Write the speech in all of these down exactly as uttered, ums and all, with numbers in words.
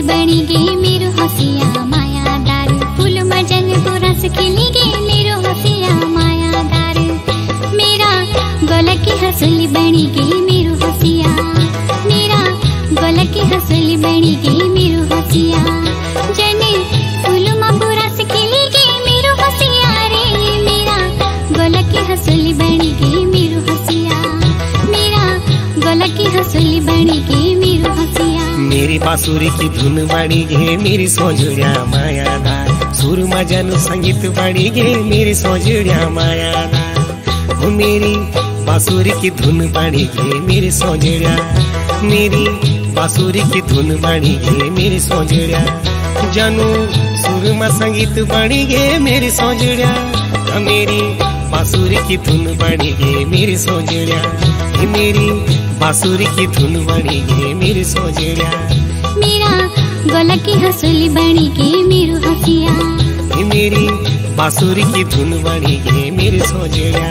बनी गे मेरो हसिया मायादार फूल मजन को रस खिली गे मेरो हसिया मायादार मेरा गला की हंसुली बनी गे मेरो हसिया मेरा गला की हंसुली बनी गे मेरो हसिया जने फूल में रस खिली गे मेरो हसिया रे मेरा गला की हंसुली बनी गे मेरो हसिया मेरा गला की हंसुली बनी गे मेरो हसिया मेरी बांसुरी की धुन बनी गे मेरी सोजुड़िया मायादार सुर मजन संगीत बनी गे मेरी सोजुड़िया मायादार वो मेरी बांसुरी की धुन बनी गे मेरी सोजुड़िया मेरी बांसुरी की धुन बनी गे मेरी सोजुड़िया जानू सुर में संगीत बनी गे मेरी सोजुड़िया मेरी बांसुरी की धुन बनी गे मेरी सोजुड़िया मेरी बांसुरी की धुन बनी गे मेरी सोजुड़िया मेरा गला की हंसुली बनी गे मेरो हसिया मेरी बांसुरी की धुन बनी गे मेरी सोजुड़िया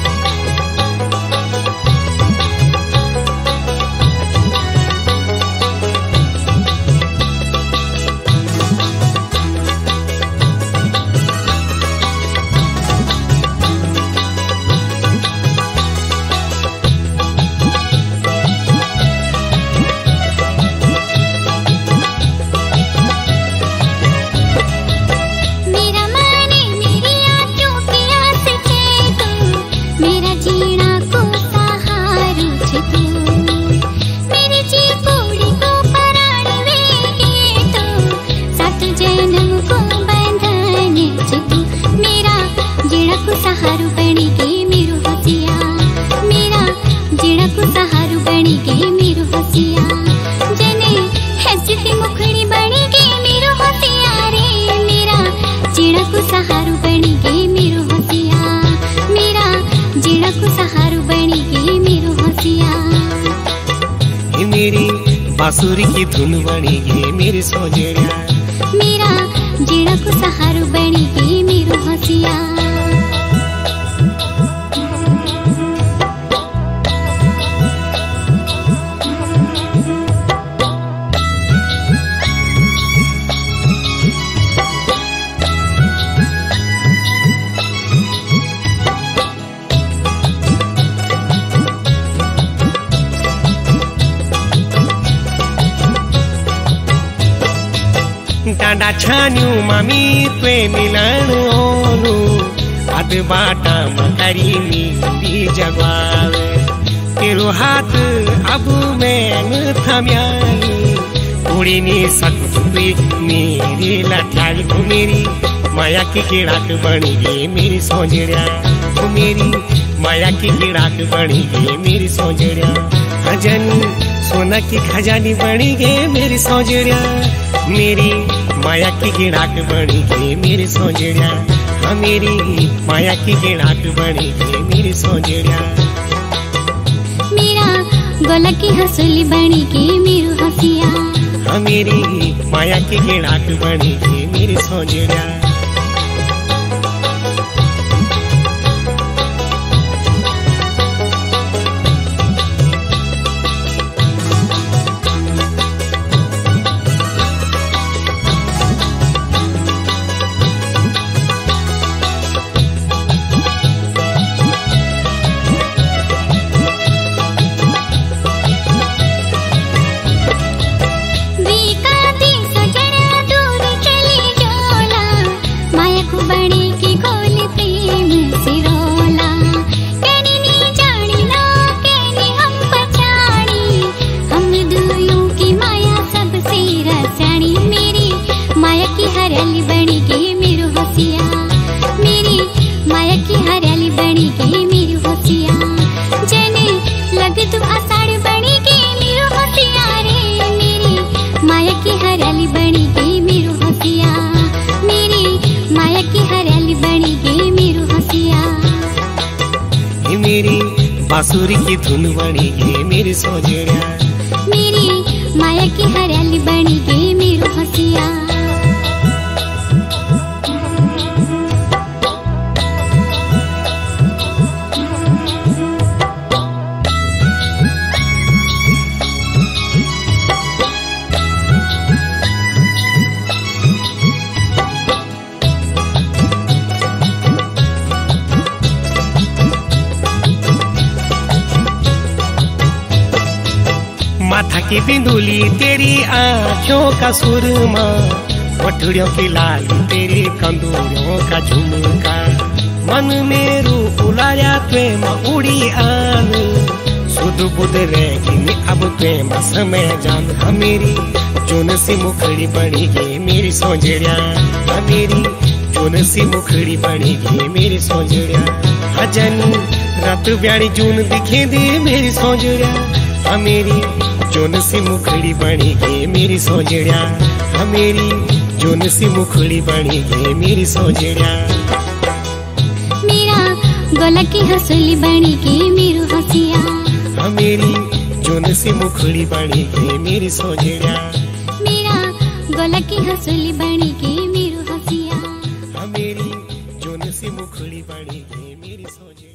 सहारू बनी गे मेरो हसिया मेरा जिड़ा को सहारू बनी गे मेरो हसिया जने हंसती मुखड़ी बनी गे मेरो हसिया रे मेरा जिड़ा को सहारू बनी गे मेरो हसिया मेरा जिड़ा को सहारू बनी गे मेरो हसिया मेरी बांसुरी की धुन बनी गे मेरी सोजुड़िया मेरा जिड़ा को सहारू बनी गे मेरो हसिया डांडा छान्यू मामी त्वे मिलन ओलू अद बाटा मकरी मिली जगवावे तेरो हाथ अब मैन थम्याई उड़ी नी सकती मेरी लठाई को मेरी माया की गिड़ाक बनी गे मेरी सोजुड़िया वो मेरी माया की गिड़ाक बनी गे मेरी सोजुड़िया खजानी सोना की खजानी बनी गे मेरी सोजुड़िया मेरी माया की गिड़ाक बनी गे मेरी सोजुड़िया हाँ मेरी माया की गिड़ाक बनी गे मेरी सोजुड़िया मेरा गला की हंसुली बनी गे मेरो हसिया हाँ मेरी माया की गिड़ाक बनी गे मेरी सोजुड़िया हरियाली बनी गे मेरो हसिया मेरी माया की हरियाली बनी गे मेरो हसिया जने लग तू आषाढ़ बनी गे मेरो हसिया रे मेरी माया की हरियाली बनी गे मेरो हसिया मेरी माया की हरियाली बनी गे मेरो हसिया मेरी बांसुरी की धुन बनी गे मेरी सोजुड़िया मेरी माया की हरियाली बनी गे मेरो हसिया माथा की बिंदुली तेरी आँखों का सुरमा, पठड़ियों की लाली तेरी कंदूरों का झुमका, मन में रू उलाया प्रेम उड़ी आन, सुध बुध रहेगी अब प्रेम समय जान। हमेरी जोन सी मुखड़ी बनी गई मेरी सोजड़िया, हमेरी जोन सी मुखड़ी बनी गई मेरी सोजड़िया, हजन रात ब्याड़ी जून दिखे दे मेरी सोजड़िया, हमेरी जोन सी मुखड़ी बनी गई मेरी सोजड़िया, हमेरी जोन सी मुखड़ी बनी गई मेरी सोजड़िया। मेरा गोला की हंसुली बनी गई मेरू हंसिया, हमेरी जोन सी मुखड़ी बनी गई मेरी सोजड़िया, मेरा गोला की हंसुली बनी गई मेरू हंसिया, हमेरी जोन सी मुखड़ी बनी गई मेरी सोजड़िया।